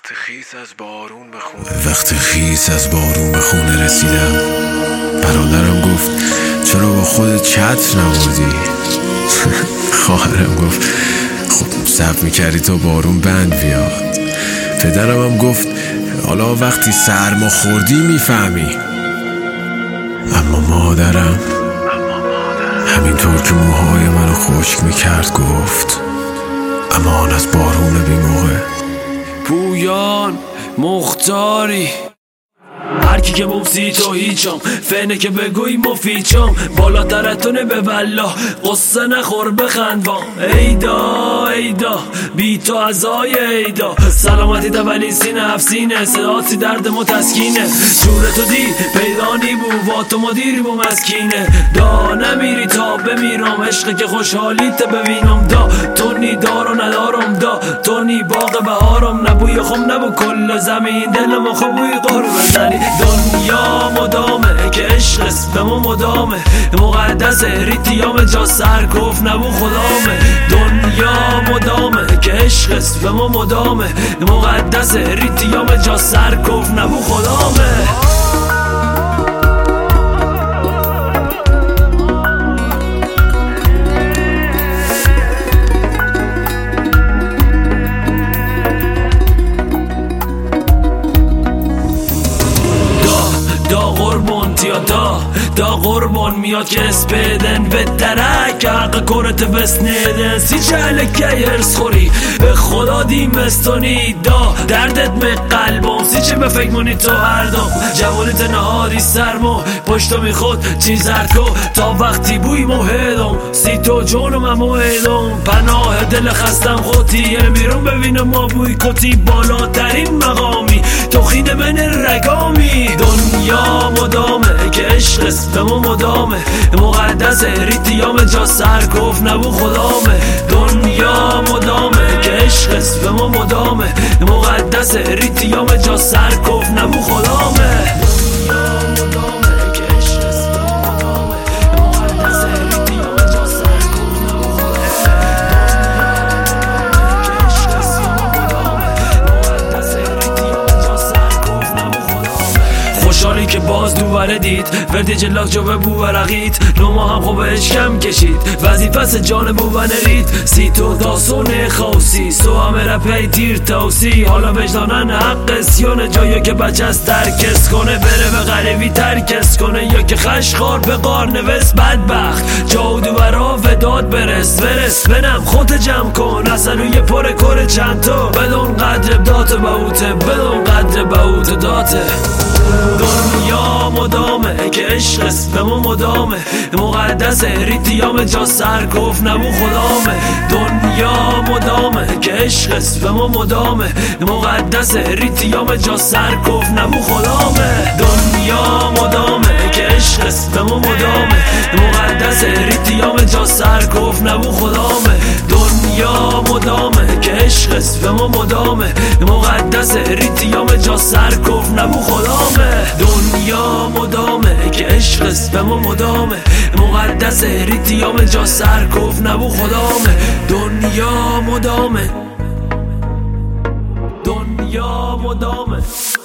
وقتی خیس از بارون به خونه رسیدم، برادرم گفت چرا با خودت چتر نبردی؟ خواهرم گفت خب صبر میکردی تا بارون بند بیاد. پدرم هم گفت حالا وقتی سرما خوردی میفهمی. اما مادرم همینطور که موهای منو خشک میکرد گفت امان از بارون بی موقع. پویان مختاری هر کی که مفسی تو هیچم، فنه که بگوی مفیچم، بالاترتونه به والله قصه نخور بخندوام. ایدا ایدا بی تو ازای ایدا، سلامتی دولی سینه هفسینه، صداتی درد متسکینه، جور تو دی پیدانی بو و تو مدیری بو مسکینه، دا نمیری تا بمیرم، عشق که خوشحالیت ببینم، دا تو نی دارو ندارم، دا تو نی باغ بهارم، نبوی خم نبو کل زمین دلم خوبوی قرب بزنی. دنیا مدامه که عشق است به ما مدامه، مقدس ریتیام جا سرکوف نبو خدامه. دنیا مدامه که عشق است به ما مدامه، مقدس ریتیام جا سرکوف نبو خدامه. دا قربان میاد که اسپیدن به درک حق کرت بسنیدن، سی چهله که هرس خوری به خدا دیمستانی، دا دردت به قلبم سی چه به فکر مونی تو هر دم، جوانیت نهاری سرما پشتو میخود چیز هرکو تا وقتی بوی موهدم، سی تو جونم هم موهدم، پناه دل خستم خودی بیرون ببینم ما بوی کتی، بالاترین مقامی تو خیده من رگامی. دنیا مدامه که عشق است به ما مدامه، مقدس ریتیام جا سرکوف نبو خدامه. دنیا مدامه که عشق است به ما مدامه، مقدس ریتیام جا سرکوف نبو خدامه. خوشحالی که باز دوباره دید وردی جلاک جو به بو ورقید، نما هم خوبش کم کشید وظیفه جان بو ونرید، سی تو داسون خوصی سو همه رپی تیر توسی، حالا وجدانن حق سیانه جایی که بچه از ترکس کنه، بره به غریبی ترکس کنه، یا که خشخار به قار نوست بدبخت جا دوباره وداد برس بنم خود جمع کن، اصلا یه پر کره چند تا بدون قدر دات باوته، بدون قدر باوت داته. دنیا مدامه که عشق است به ما مدامه، مقدس ریتیام جا سرکوف نبو خدامه. دنیا مدامه که عشق است به ما مدامه، مقدس ریتیام جا سرکوف نبو خدامه. دنیا مدامه که عشق است به ما مدامه، مقدس ریتیام جا سرکوف نبو خدامه. دنیا مدامه که عشق است به ما مدامه، مقدس ریتیام جا سرکوف نبو خدامه. دنیا مدامه که عشق است به ما مدامه، مقدس ریتیام جا سرکوف نبو خدامه. دنیا مدامه، دنیا مدامه.